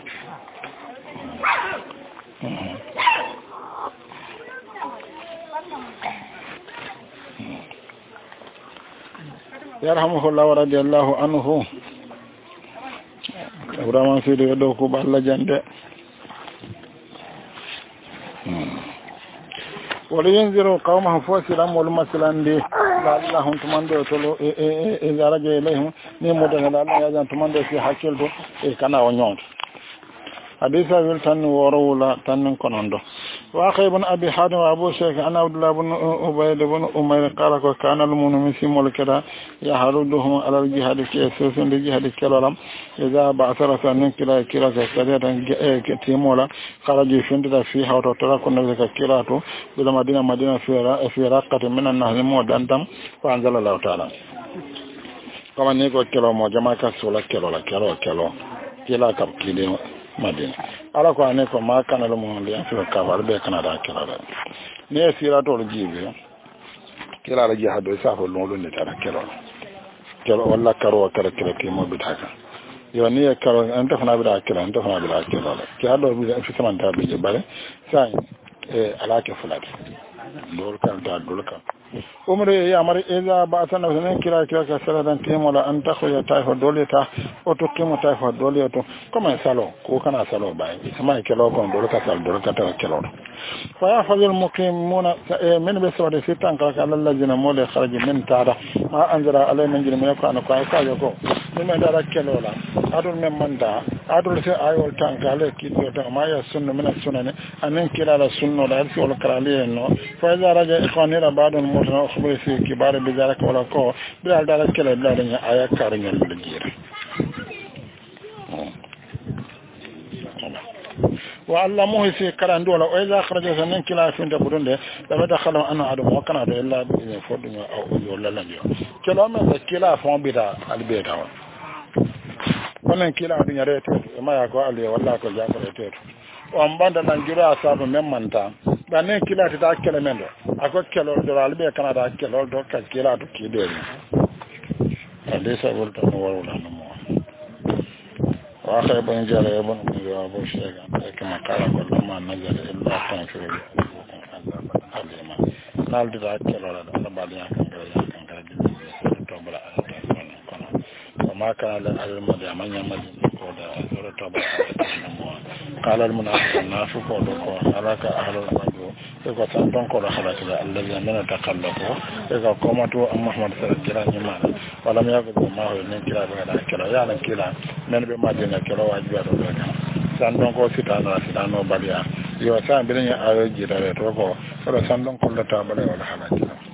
yarhamuhullah wa radiyallahu anhu Ibrahim fi de do ko balla jande wala yanziru qawmahu fasiran wal masalan de Allah hon tumande to lo e e e daraja ilayhim ni modana Allah ya jan tumande fi hakil do e kana wonyon hadisa wil tan warula tan konondo wa khaybun abi hadim wa abu shaykh ana abdullah ibn ubayd ibn umayr qala ko kana al mu'minu simul kada ya haruduhum ala al jihad fi asasin al jihad kalaram idha ba'thara sanin kila kila kadatan ke timola kharaji finda fi hawto tara kunna ka kirato bila madina madina fi ra fi raqat min an nahl mudantam wa anzala allah ta'ala kama ne ko kilo mo jama ka sula kilo la kilo kilo kila kap kile madina ala ko ane ko ma kana lo mo le afi ka wal be kana da kila da ne sira to jibe kila la jihadu sa ho lo ne tara kilo kilo wala karo kala kila ki mo bitaka yo ni e karo anta fana bi da kila anta fana bi da kila la ki ado bi fi samanta bi je bare sai e ala ke fulati dol kan ta dol kan umre ya mari eza ba tan ne kira kira ka sala dan kimo la an ta khoya ta ho dole ta o to kimo ta ho dole to comme salo ko kana salo bay sama ke lo kon dole ka sal dole ka ta ke lo fa ya fazil muqimuna min be sawade sitan ka ka lallajina mole kharaji min tada ma anzara alay min jini ko an ko ka ko ni men dara ke lo la adul men manda adul se ayol tan ka le ki do ta ma ya sunna min sunna anen kira la sunna la si wala karali no fa ya raja ikhwanira ba'dun mutana khubri fi kibar bi zalika wala ko bi al dara ke la dara nya aya kar ngel le jira wa allamuhu fi karando la o iza kharaja sanan kila fi ndabunde da da khala an adu mo kana da illa bi fodu nya o yo la la yo kila men da kila fon bi da albeta wa wannan kila dunya rete ma ya ko ali walla ko ja ko rete o mbanda nan jura sabu men manta da ne kila ta kele men do ako kelo do albe kana da kelo do ka kila to ki de ni ade sa volta no wala no mo wa khay ban jara ya ban ya bo shega kama kala ko lama nazar illa tanfiru alima nal da kelo la da ba ya kan ga ya kan ga to bala kono wa ma kana al madi amanya madi ko da to ba قال المنافق النافق ودكو هلاك أهل الرجو إذا سنتون كل هلاك الذي من تقلقوا إذا قامتوا أم محمد صلى الله عليه وسلم ولم يقضوا ما هو من كلا بغدا كلا يعني كلا من بمدينة كلا واجبات بغدا سنتون كل ستانا ستانا بديا يوسان بلني أرجي رتوكو ولا سنتون كل تابلة ولا هلاك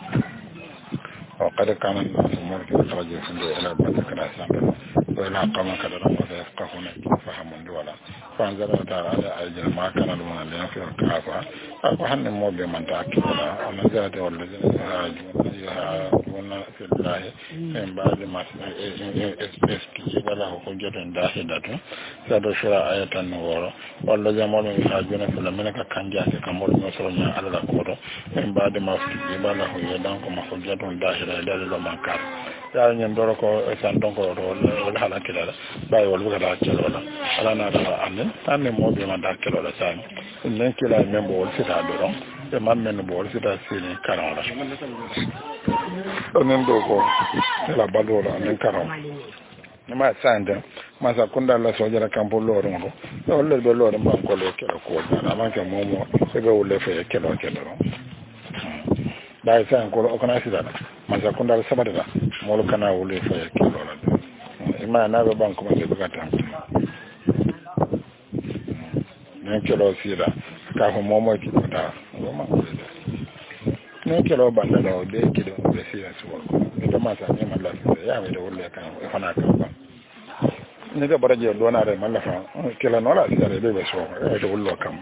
وقد كان الناس ملك خرج إلى بدر كلا سنتون وإلى قام كذا ويفقهون فهمون دولا فانزل تعالى على أجل ما كان لمن الذين في الكعبة أفهم موبي من تأكلنا ونزلت والذين يهاجمون في الله من بعد ما استجيب له حجة داحدة سادة شرع آية النور والذين يهاجمون في الله منك كان جاسي كمول نصرنا على الكور من بعد ما استجيب له يدانكم حجة داحدة دليل من كان ya nyen doro ko sandon ko do wala hala kila bay wal buga da kilo la ala na da amen tanne mo be man da kilo la san nen kila membo wal sita do e man men bo wal sita sini karon la onen do ko la balo la nen karon ne ma sande ma sa kunda la so jara kampo loro ngo do le do loro ma ko le kilo ko na ma ke mo mo se be wole fe kilo kilo bay san ko o kana sida ma sa kunda sabada molu kana wule fa ya kilo la ima na ba banko ma se bukata ne kilo sida ka ho momo ki kota o ma ne kilo banda da o de kilo be sida so ko to ma sa ne ma la ya me da wule kan e fana ka ba ne ga baraje do na re malla fa kilo no la sida be be so e to wullo kan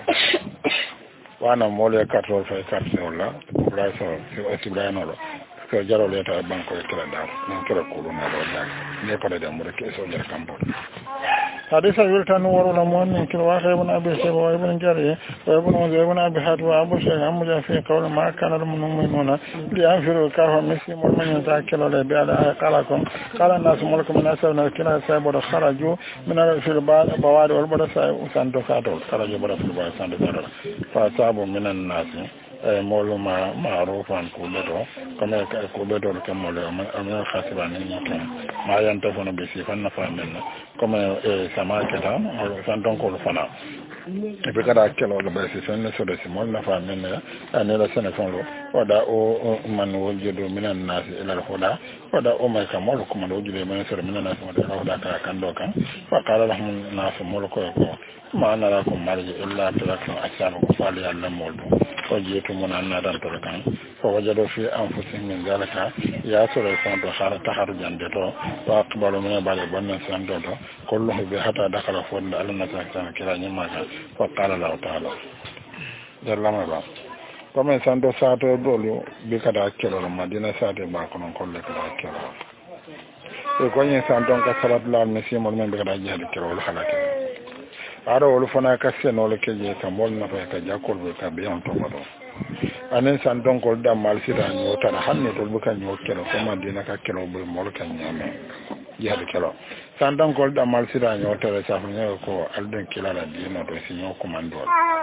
wana molu ya katro fa katro la bra so si bra no lo ko jaro le ta banko e kala dar non kala ko na do dar ne ko da mo ke so jar kambo hadisa yulta no woro la mon ne kilo wa ibn abi sabo wa ibn jari wa ibn ibn abi hat wa abu shay amu ja fi qawl ma kana al mu'minuna li anfiru ka fa muslim wal man ta kilo le bi ala qala kum qala nas mulkum min asawna kila sabo da kharaju min al fil ba bawad wal bada sa santo kato kharaju bada fil ba santo kato fa sabu min an nas molu ma ma'rufan kubedo kama ka kubedo ka molu amma khasiba ni kan ma yanta fono be sifan na famen kama sama keda san don ko fana e be kada kelo lo be sifan ne so de simol na famen ne ane la sene fon lo wada o man wojedo minan nas ila al huda wada o ma ka molu kuma do jide men so minan nas wada huda ka kan do kan fa qala lahum nas molu ko ko ma na lakum marji illa tarakum asabu fali alla moldu وجيتم من أن نرتلكم فوجدوا في أنفسهم من ذلك يأثر الفند خارج تخرجا دتو وأقبلوا من بعد بنا سندتو كله بحتى دخل فند على نسكتنا كلا نماذا فقال الله تعالى جل ما با كما سندو ساتو دولو بكذا كيلو المدينة ساتو باكون كل كذا كيلو يكون سندو كسبت لا مسيم من بكذا جهد كيلو الحلاك ara wolu fana ka seno le keje ka mol na fa ka jakol be ka be on to mado anen san don ko da mal sida nyo tara hanne to bu kan nyo kelo ko ma dina ka kelo be mol kan nyame ya de kelo san don ko da mal sida nyo tara sa fa nyo ko alden kila la dina do si nyo ko mando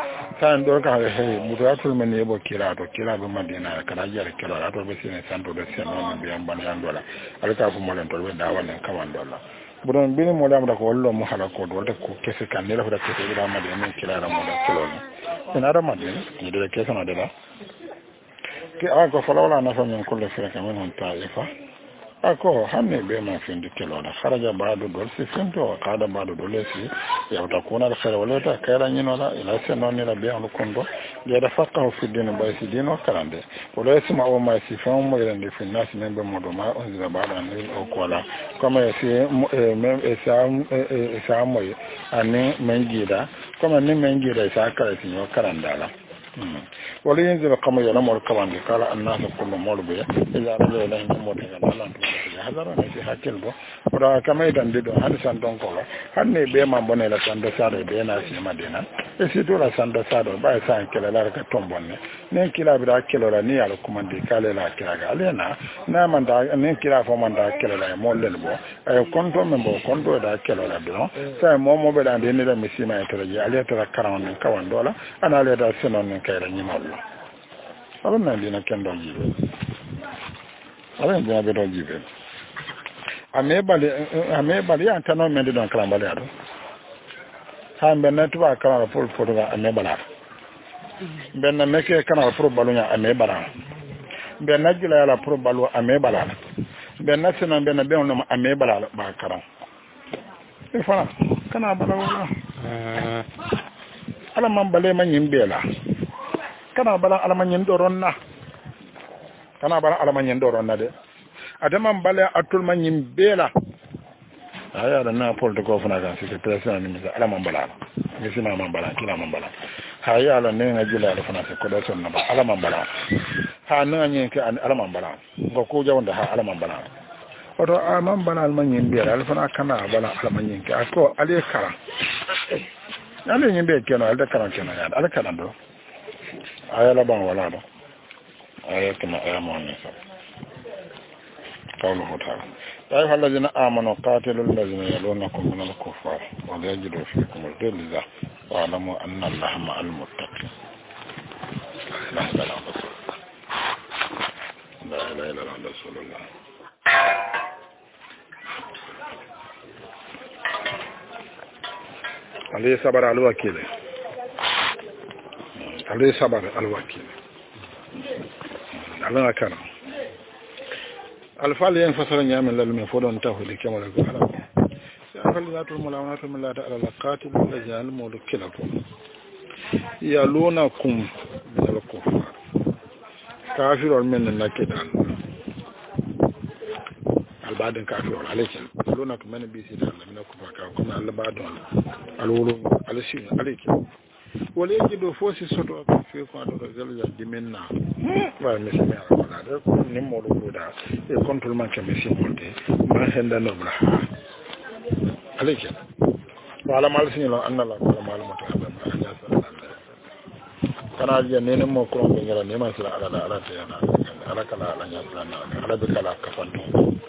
kan do ka he mutatul men yebo kila to kila be madina kada jar kila to be sine santo be sene non be am ban yandola ala ka fu mo len to be dawalen kawandola buron bini mo lamda ko wallo mo hala ko do ko kese kan ne la fa kese da madina men kila ra mo da kilo ni ina da madina ni de kese na de la ke a ko fala wala na fa men kullu fi ka men on taifa ako hanne be ma fin de kilo da kharaja baadu dol si finto kada baadu dol si ya ta kuna da khara wala ta kayra nyino la ila se non ni la be on kondo ya da fakka fi din ba si dino karande wala si ma o ma si fa mo rende fi nas men be modo ma on da baada ni o kola comme si même sa sa mo ani menjida comme ni menjida sa kala si no karandala wala yanzu kama yana mor kaman da kala annasu kullu morbe ila raja ila hin mo daga nan to ya hazara ne shi hakil bo ora kama idan dido han san don ko han ne be man bone la san da sare be na shi madina e si to la san da sare ba sa kala la ka tombonne ne kila bi da kilo la ni ala kuma de kala la kila ga alena na man da ne kila fo man da kila la mo lel bo e konto men bo konto da kila la do sa mo mo be da de ne da misima e to ya ale to karan ne kawan dola ana le da sinon kayra ñimollo aɗon nan ndina kenɗo jiiɓel aɗon ndina ɓeɗo jiiɓel ame bali ame bali yan tano men ɗi ɗon kala mbali aɗo ha mbenna tuba kanala pour fotoga ame balata mbenna meke kanala pour baluña ame balana mbenna jilayala pour balu ame balala mbenna sino mbenna ɓen noma ame balala ɓa karan e fana kana bala wala ala man bale man yimbela kana bala ala man yindo ronna kana bala ala man yindo ronna de adama bale atul man yimbela aya da na porto ko fana kan sike president ni ala man bala ni sima man bala kila man bala ha ya ala ne nga jila ala fana ko do son na ba ala man bala ha na nyen ke ala man bala ko ko jawnda ha ala man bala oto a man bala al man yimbela ala fana kana bala ala man yinke ako ale kara ale nyimbe keno alda karan keno ya ala karan do aya la ban wala do aya kama aya mo ne sa qawluhu ta'ala ya ayyuhal ladhina amanu qatilul ladhina yalunakum minal kuffar wa la yajidu fikum ghilza wa alamu anna allaha ma'al muttaqin la ilaha illa allah rasulullah ali sabar al wakil ali sabar al wakil alana kana al fal yan fasara nyamin lal me fodon tawhid kemal ko ala ya fal zatul mulawanatu min la ta'ala al qatil allazi al mulkilakum yalunakum bil kufar kafirul min nakidan al badin kafirul alaykum yalunakum min bi sidan min kufar ka kuma al badon al wulu al shi alaykum wala yajidu fosi soto ko fi ko do zalja dimenna wa mismi ala da ko ni mo do da e control man ke mismi monte ma henda no bra alaykum wala mal sin lo anna la ko mal mata ala kana je ne ne mo ko be ngara ne ma sala ala ala ta yana ala kala ala nya plana ala be kala kafanto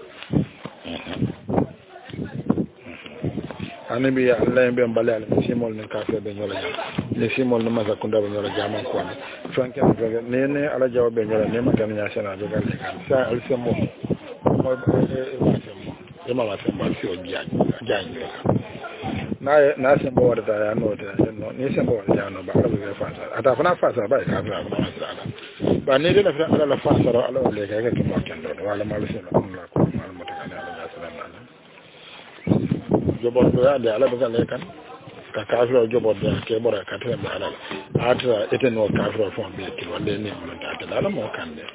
anabi ya Allah en be mbale ala simol ne kafe be nyola jam ne simol ne masa kunda be nyola jam ko ne franke ne ne ala jaw be nyola ne ma tan nya sana be gal kan sa al semo mo e ma semo e ma semo si o jaaj jaaj na na sembo warta ya no ta no ne sembo warta ya no ba ala be fasa ata fana fasa ba ka fara ba sala ba ne de la fara ala la fasa ala le ka ka mo kendo wala mal sala Allah ko mal mutakana ala sallallahu jobot do ya de ala be kan kan ka kafiro jobot de ke bora ka tan ala atra eten no kafiro fon be ki wonde ni mo ta ta ala mo kan de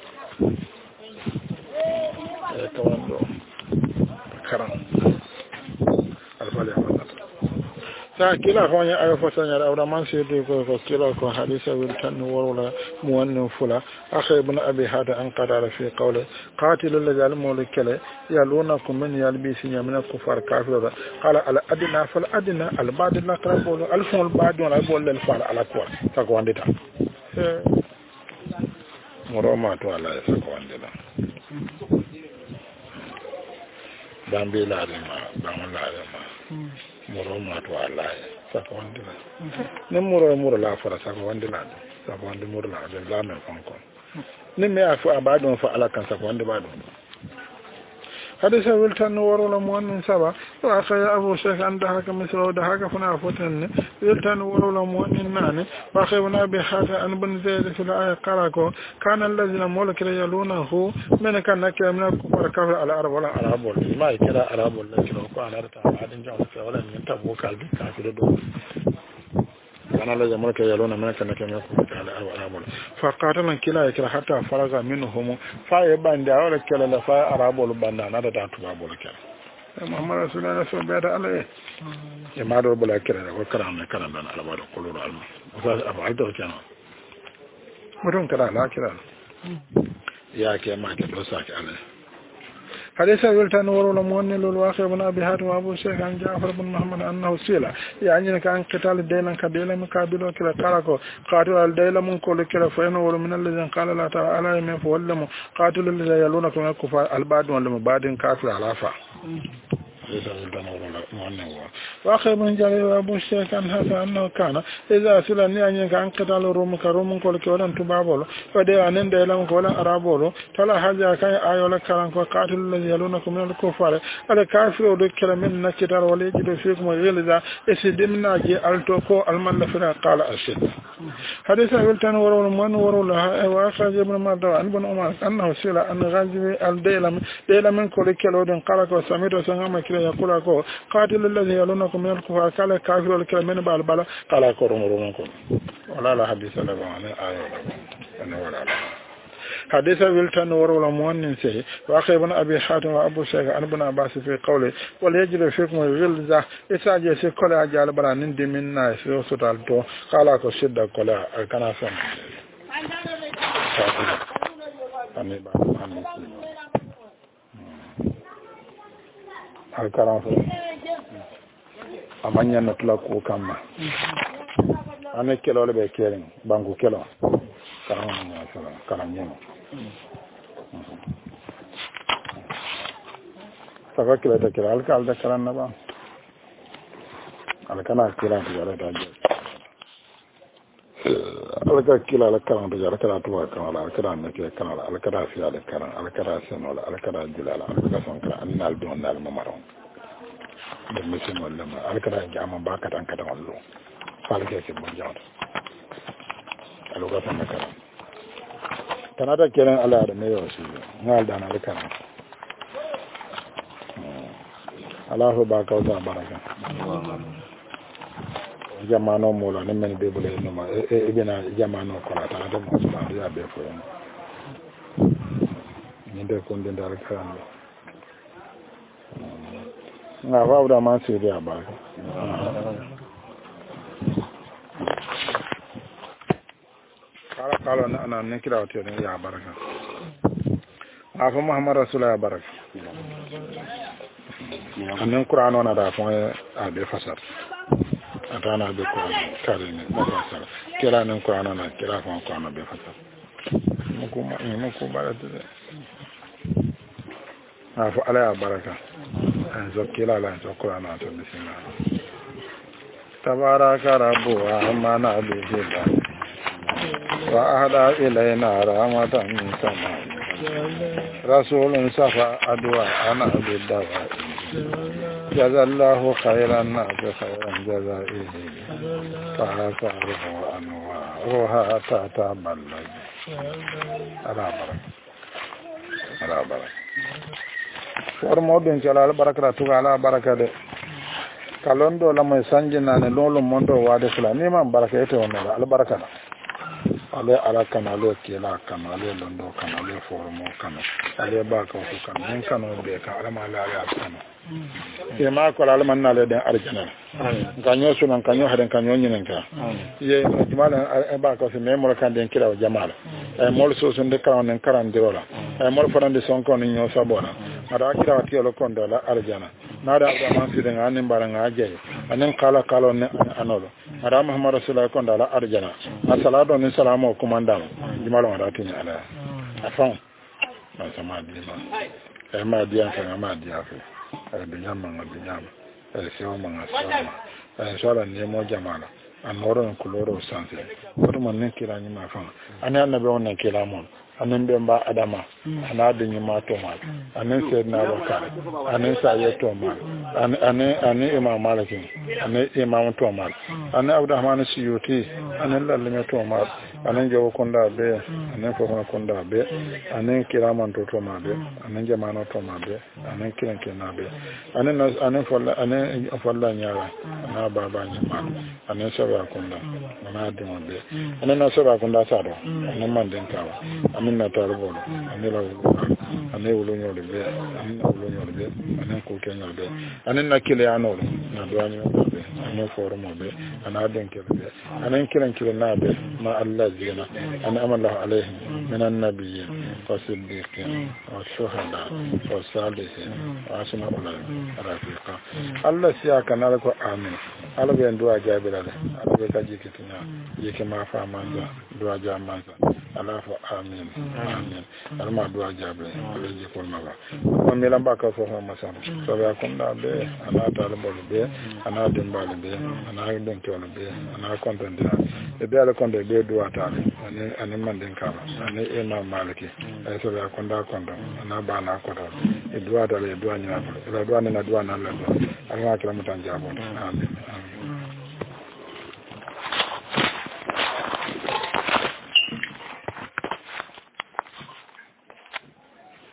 e to wando karam alfali amana sa kila honya ayo fotanya awra man sede ko ko kila ko hadisa wil tan wala muwannu fula akhay ibn abi hada an qadara fi qawli qatilul ladhi mulkala yalunakum min yalbisi min al-kufar kafira qala al adna fal adna al ba'd al aqrab al fal ba'd wala bol al fal ala ko ta ko wandita moroma to ala sa ko wandila dambe la ma dambe la ma moroma to ala saka wandi la ne muro muro la fara saka wandi la saka wandi muro la de la men kon kon ne me afu abadon fa ala kan saka wandi badon حديث ولتن ورولا مؤمن سبا وأخي أبو شيخ عند حكم مثل وده حكم فنا فتن ولتن ورولا مؤمن ناني وأخي بن أبي حاتم أن بن زيد في الآية قرأكو كان الذين مولك يلونه من كان نكر من الكفار كفر على العرب ولا العرب ما يكرا العرب ولا كلا وكان أرتا بعدين جاءوا في ولا من تبوا كالبي كافر دو كان الذين مولك يلونه من كان نكر من الكفار على العرب ولا فقاتلنا كلا يكرا حتى فرغ منهم فايبان دا ولا كلا لا فاي العرب ولا بنا da tuba bol kala Muhammad rasulullah so beda ala e ma do bol kala ko karam ne karam dan ala wado ko loro alma sa abu alto kana mutum kala la kira ya ke ma ke do sa ke ala حديث ولتن ورولا مؤمن الواقع بن أبي حاتم وأبو شيخ عن جعفر بن محمد أنه سيلا يعني كان قتال الديلان كديلا مقابل كلا قالكو قاتل الديلا من كل كلا فإنه من الذين قال لا تعالى من فولم قاتل الذين يلونكم من الكفار البعد ولم بعد كافر على فا وأخي بن جرير وأبو الشيخ عن هذا أنه كان إذا سلني أن كان قتال الروم كروم كل كلا تبابولو فدي أن ديلا كلا أرابولو تلا حاجة كان آيولا كلام قاتل الذين يلونكم من الكفار على كافر وذكر من نكتار وليجد فيكم غلظة إسدمنا جي ألتوكو الملفنا قال أشد حديث ولتن ورول من ورول وأخرج ابن مردوى عن ابن عمر أنه سيلا أن غازي الديلم ديلم من كل كلا قالك وسميت وسنغم كلا يقول لكو قاتل الذي يلونكم من الكفار قال كافر والكلا من بالبلا قال كرم رمكم ولا لا حديث لكم عن آية أنه ولا لا حديث ولتن ورولا مؤمن سي وأخي بن أبي حاتم وأبو شيخ عن ابن عباس في قوله وليجد فيكم غلظة إساجي سي كلا أجال بلا نندي من ناس يوسطال تو قال أكو شدة كلا كنا سن أني بعد أني الكلام أمانيا نطلقوا كما أنا كلا ولا بكيرين بانكو كلا كلام كلام يوم saka kila ta kira alka alda karan na ba alkana kila ta jara ta jara alka kila alka ta jara kala tuwa kan ala alka na kila kan ala alka da fiya da karan alka da sen wala alka da jilala alka son kan annal don nal mamaron da mutum wallan alka da jama ba ka tan ka da wallo falke ke mun jawo alka san karan tanata kenan ala da mai wasu ngal da na alka Allahu ba kauta baraka jamano mola ne men be bole no ma e bena jamano ko la ta da mo ba ya be ko ni de ko den dal kan na ba da man se ya baraka kala kala na na ne kira wato ne ya baraka afa muhammad rasulullah baraka anan qur'an wana da fon a be fasar atana be ko kare ne ba fasar kira nan qur'an wana kira fon ko na be fasar muko ma ne ko ba da afa ala baraka an zo kila la zo qur'an wana to bismillah tabaraka rabbu wa amana bihi wa ahda ilayna rahmatan min sama rasulun safa adwa ana bidawa jazallahu khairan nas khairan jazaihi fa'asaruhu anwa ta taballa ala barak ala barak for modun jalal barakatu ala barakade kalondo la may sanjina ne lolo mondo wade fula ni man barakete wonno al barakana ale ala kana ale kila kana ale londo kana ale formo kana ale ba ka ko kana men kana be ka ala ma ala ala kana e ma ko ala man ale den arjana ganyo sunan kanyo haden kanyo nyinen ka ye jumala e ba ka se memoro kan den kila jamala e mol so so de karan den karan dirola e mol farande son kon nyo sabona ada kila wati lo kondo la arjana nada da man si den anin baranga aje anen kala kala ne anolo ada muhammad rasulullah kondo la arjana assalatu ni salamu kumandam jumala wada tin ala afan ma sama di ma e ma di an kan ma di afi e bi nyama ma bi nyama e sewa manga sama e sala ne mo jamala anoro en kuloro sanse wato man ne kila ni ma fa ani annabi on kila mon anen be mba adama ana de nyima to mal anen sayyidina bakar anen sayyid to mal anen anen imam malik anen imam to mal anen abdurrahman suyuti anen lalle to mal anen jowo konda be anen fofana konda be anen kiraman to to mal be anen jamano to mal be anen kiran kiran be anen anen folla anen folla nyaara na baba nyima anen sabar konda na de mo be anen na sabar konda sado anen manden tawa amin na tarbo amin la amin wolo nyole be amin wolo nyole be amin ko kenyo be amin na kile anolo na duani be amin foro mo be ana den kele be amin kiran kile na be ma Allah zina ana amalla alaihi min annabiyyin wa siddiqin wa shuhada wa salihin wa asna ulai rafiqa Allah siya kanal ko amin ala be ndo ajabira le ala be kaji kitina yake ma fa manza do ajamanza ala fa amin amin alma do ajabe le ji ko mala ko mi lamba ka fo ma sam so ya ko na be ana ta le bol be ana dembal be ana den to be ana kontende e be ala konde be do atale ani ani manden kala ani imam maliki e so ya ko nda kondo ana ba na ko do e do atale do anya e do anya na do na la do alma kala mutan jabo amin amin